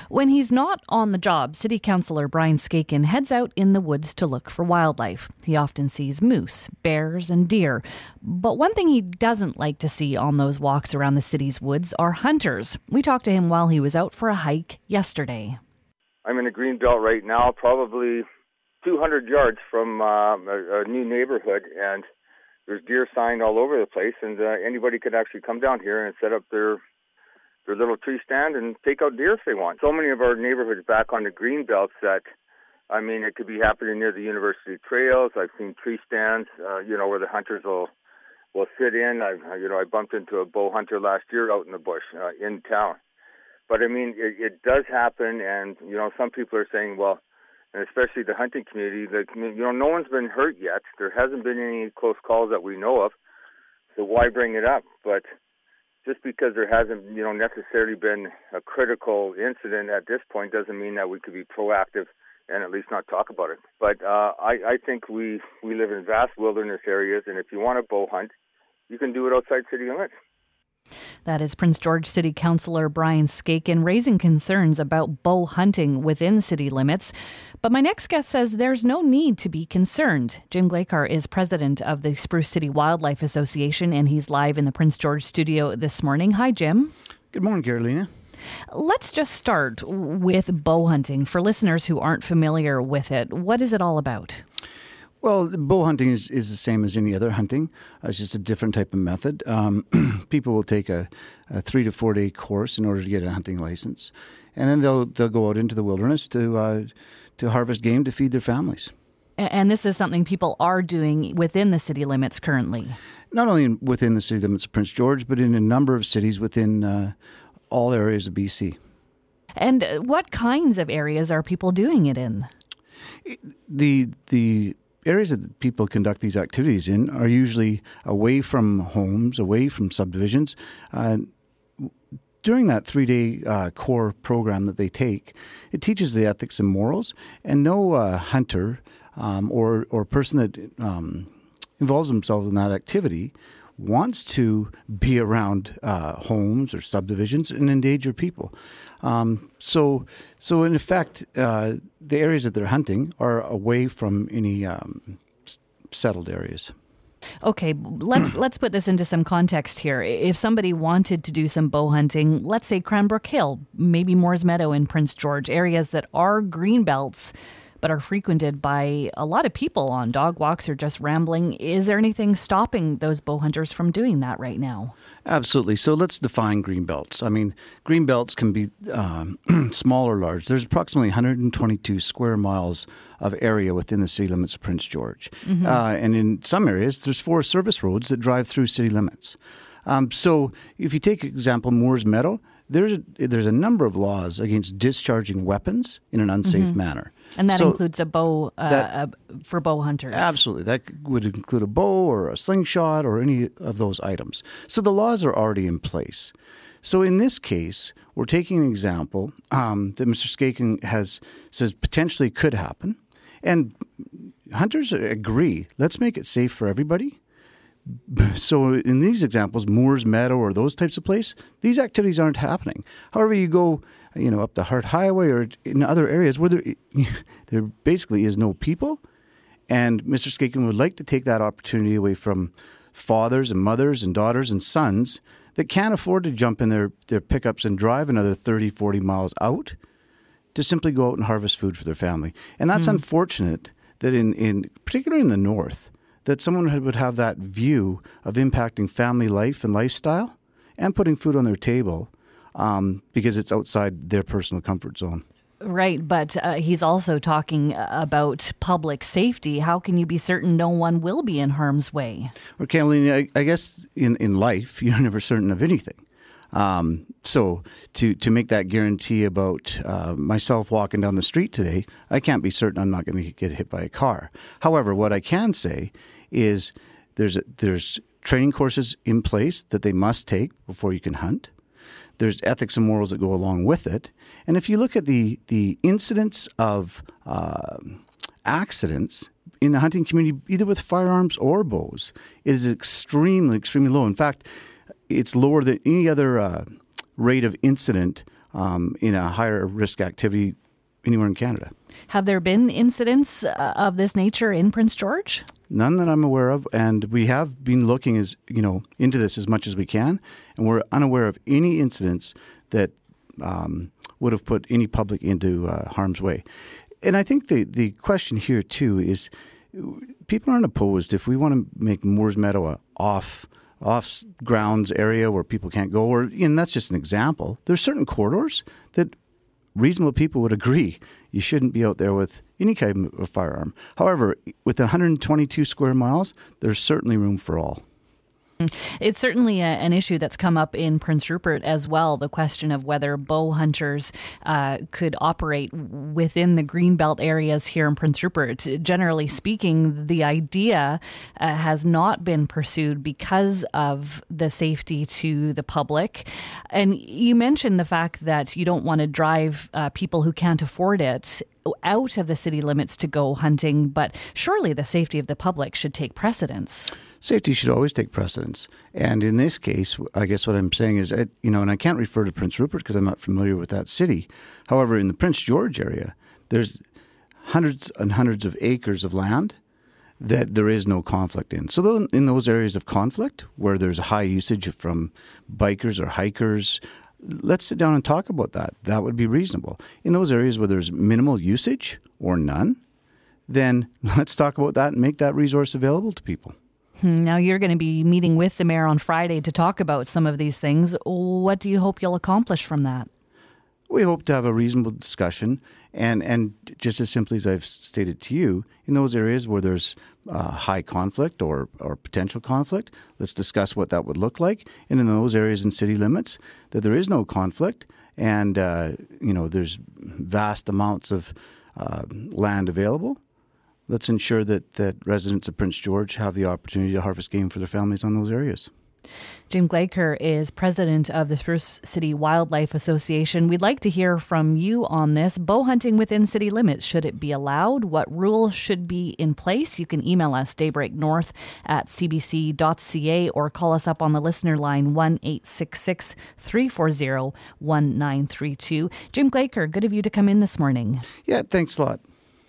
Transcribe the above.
When he's not on the job, City Councillor Brian Skaken heads out in the woods to look for wildlife. He often sees moose, bears and deer. But one thing he doesn't like to see on those walks around the city's woods are hunters. We talked to him while he was out for a hike yesterday. I'm in a green belt right now, probably 200 yards from a new neighborhood, and there's deer signed all over the place, and anybody could actually come down here and set up their little tree stand and take out deer if they want. So many of our neighborhoods back on the green belts that, I mean, it could be happening near the university trails. I've seen tree stands, where the hunters will sit in. I bumped into a bow hunter last year out in the bush in town. But I mean, it does happen, and some people are saying, well, and especially the hunting community, no one's been hurt yet. There hasn't been any close calls that we know of. So why bring it up? But just because there hasn't, necessarily been a critical incident at this point doesn't mean that we could be proactive and at least not talk about it. But I think we live in vast wilderness areas, and if you want to bow hunt, you can do it outside city limits. That is Prince George City Councillor Brian Skaken raising concerns about bow hunting within city limits. But my next guest says there's no need to be concerned. Jim Glaikar is president of the Spruce City Wildlife Association, and he's live in the Prince George studio this morning. Hi, Jim. Good morning, Carolina. Let's just start with bow hunting. For listeners who aren't familiar with it, what is it all about? Well, bow hunting is the same as any other hunting. It's just a different type of method. People will take a 3 to 4 day course in order to get a hunting license, and then they'll go out into the wilderness to harvest game to feed their families. And this is something people are doing within the city limits currently. Not only within the city limits of Prince George, but in a number of cities within all areas of BC. And what kinds of areas are people doing it in? The areas that people conduct these activities in are usually away from homes, away from subdivisions. During that 3-day core program that they take, it teaches the ethics and morals, and no hunter or person that involves themselves in that activity wants to be around homes or subdivisions and endanger people. So in effect, the areas that they're hunting are away from any settled areas. Okay, let's put this into some context here. If somebody wanted to do some bow hunting, let's say Cranbrook Hill, maybe Moores Meadow in Prince George, areas that are green belts but are frequented by a lot of people on dog walks or just rambling. Is there anything stopping those bow hunters from doing that right now? Absolutely. So let's define green belts. I mean, green belts can be small or large. There's approximately 122 square miles of area within the city limits of Prince George. Mm-hmm. And in some areas, there's 4 service roads that drive through city limits. So if you take example Moores Meadow, there's a number of laws against discharging weapons in an unsafe manner. And that includes a bow for bow hunters. Absolutely. That would include a bow or a slingshot or any of those items. So the laws are already in place. So in this case, we're taking an example that Mr. Skaken says potentially could happen. And hunters agree, let's make it safe for everybody. So in these examples, Moores Meadow or those types of place, these activities aren't happening. However, you go, up the Hart Highway or in other areas where there basically is no people, and Mr. Skaken would like to take that opportunity away from fathers and mothers and daughters and sons that can't afford to jump in their pickups and drive another 30, 40 miles out to simply go out and harvest food for their family. And that's unfortunate that in particularly in the north, that someone would have that view of impacting family life and lifestyle and putting food on their table because it's outside their personal comfort zone. Right, but he's also talking about public safety. How can you be certain no one will be in harm's way? Well, Caroline, I guess in life, you're never certain of anything. So to make that guarantee about myself walking down the street today, I can't be certain I'm not going to get hit by a car. However, what I can say is there's training courses in place that they must take before you can hunt. There's ethics and morals that go along with it. And if you look at the incidence of accidents in the hunting community, either with firearms or bows, it is extremely, extremely low. In fact, it's lower than any other rate of incident in a higher risk activity anywhere in Canada. Have there been incidents of this nature in Prince George? None that I'm aware of, and we have been looking into this as much as we can, and we're unaware of any incidents that would have put any public into harm's way. And I think the question here too is, people aren't opposed if we want to make Moores Meadow a off grounds area where people can't go, and that's just an example. There's certain corridors that reasonable people would agree you shouldn't be out there with any kind of firearm. However, with 122 square miles, there's certainly room for all. It's certainly an issue that's come up in Prince Rupert as well, the question of whether bow hunters could operate within the greenbelt areas here in Prince Rupert. Generally speaking, the idea has not been pursued because of the safety to the public. And you mentioned the fact that you don't want to drive people who can't afford it out of the city limits to go hunting, but surely the safety of the public should take precedence. Safety should always take precedence. And in this case, I guess what I'm saying is, and I can't refer to Prince Rupert because I'm not familiar with that city. However, in the Prince George area, there's hundreds and hundreds of acres of land that there is no conflict in. So in those areas of conflict where there's a high usage from bikers or hikers, let's sit down and talk about that. That would be reasonable. In those areas where there's minimal usage or none, then let's talk about that and make that resource available to people. Now, you're going to be meeting with the mayor on Friday to talk about some of these things. What do you hope you'll accomplish from that? We hope to have a reasonable discussion, and just as simply as I've stated to you, in those areas where there's high conflict or potential conflict, let's discuss what that would look like. And in those areas in city limits that there is no conflict and there's vast amounts of land available, let's ensure that residents of Prince George have the opportunity to harvest game for their families on those areas. Jim Glaker is president of the Spruce City Wildlife Association. We'd like to hear from you on this. Bow hunting within city limits, should it be allowed? What rules should be in place? You can email us daybreaknorth@cbc.ca or call us up on the listener line 1-866-340-1932. Jim Glaker, good of you to come in this morning. Yeah, thanks a lot.